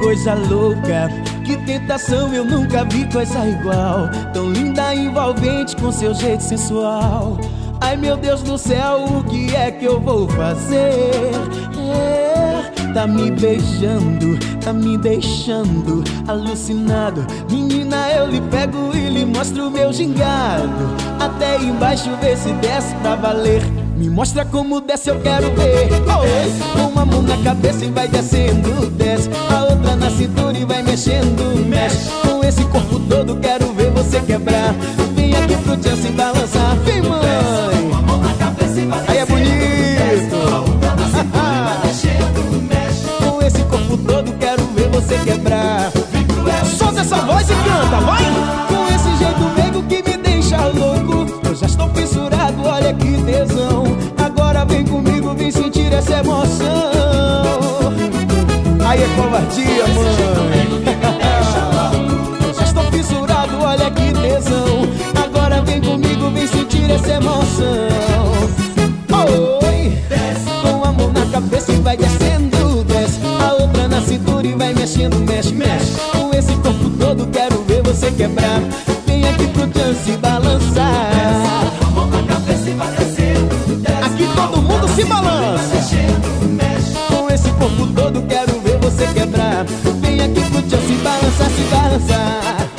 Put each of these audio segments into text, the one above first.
coisa louca, que tentação, eu nunca vi coisa igual. Tão linda, envolvente, com seu jeito sensual. Ai meu Deus do céu, o que é que eu vou fazer? Tá me beijando, tá me deixando alucinado. Menina, eu lhe pego e lhe mostro o meu gingado. Até embaixo, vê se desce pra valer. Me mostra como desce, eu quero ver. Oh, uma mão na cabeça e vai descendo, desce. A outra na cintura e vai mexendo, mexe. Com esse corpo todo, quero ver você quebrar. Vem aqui pro chance e balançar. Vem, mãe. Uma mão na cabeça e vai descendo, aí é bonito. a outra na cintura e vai mexendo, mexe. Com esse corpo todo, quero ver você quebrar. Solta essa voz e canta, vai! Com esse jeito meigo que me deixa louco. Eu já estou fissurado, olha que tesão. Agora vem comigo, vem sentir essa emoção. Aí é covardia, mãe. Eu já estou fissurado, olha que tesão. Agora vem comigo, vem sentir essa emoção. Oi, com a mão na cabeça e vai descendo, desce. A outra na cintura e vai mexendo, mexe, mexe. Com esse corpo todo, quero ver você quebrar. Vem aqui pro chance e balançar. A mão na cabeça e vai descendo, desce. Aqui todo mundo se balança. Mexendo, mexe. Com esse corpo todo, quero ver você quebrar. Vem aqui pro chance e balançar, se balançar.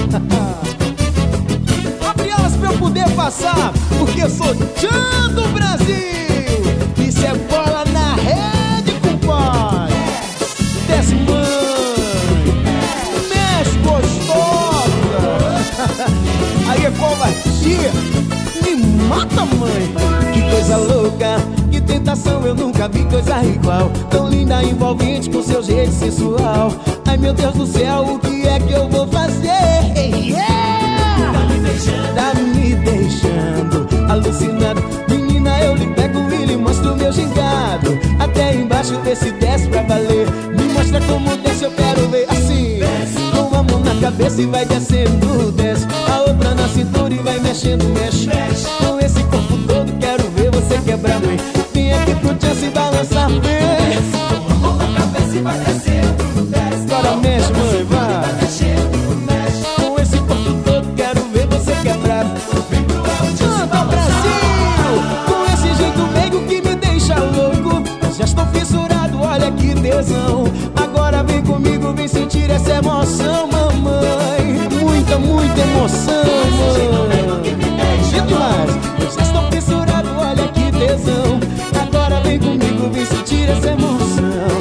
Abre elas pra eu poder passar, porque eu sou Tchan do Brasil. Isso é bola na rede, compadre. Desce, mãe. Mexe, gostosa. Aí é covardia. Me mata, mãe. Que coisa louca, que tentação, eu nunca vi coisa igual. Tão linda, envolvente, com seu jeito sensual. Ai meu Deus do céu, o que é que eu vou fazer? Yeah! Tá me deixando alucinado. Menina, eu lhe pego e lhe mostro o meu gingado. Até embaixo, vê se desce pra valer. Me mostra como desce, eu quero ver assim. Com a mão na cabeça e vai descendo, desce. A outra na cintura e vai mexendo, mexe. Com esse corpo todo, quero ver você quebrar, mãe. Vem aqui pro chance e balançar, vem. A mão na cabeça e vai descendo, desce. Agora mexe, mãe, vai. Mexendo, mexe. Com esse corpo todo, quero ver você quebrar. Vem pro Canta, Brasil! Com esse jeito meigo que me deixa louco. Já estou fissurado, olha que tesão. Agora vem comigo, vem sentir essa emoção, mamãe. Muita, muita emoção, mãe. E demais. Eu já estou fissurado, olha que tesão. Agora vem comigo, vem sentir essa emoção.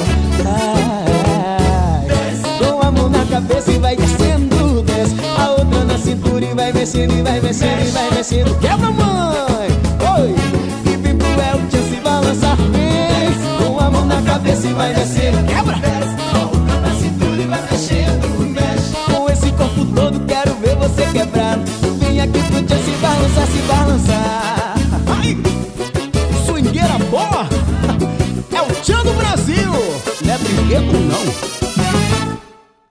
Ai, com a mão na cabeça e vai descendo, desce. A outra na cintura e vai mexendo, e vai mexendo, e vai mexendo. Quebra, mãe! Oi! E vem pro El Chance e balançar, vem. Com a mão na cabeça e vai descendo. Quebra! A outra na cintura e vai mexendo, mexe. Com esse corpo todo, quero ver você quebrar. Vem aqui pro Chance e balançar, se balançar. Ai! Swingueira boa! É o Tchan do Brasil! Não é brinquedo, não.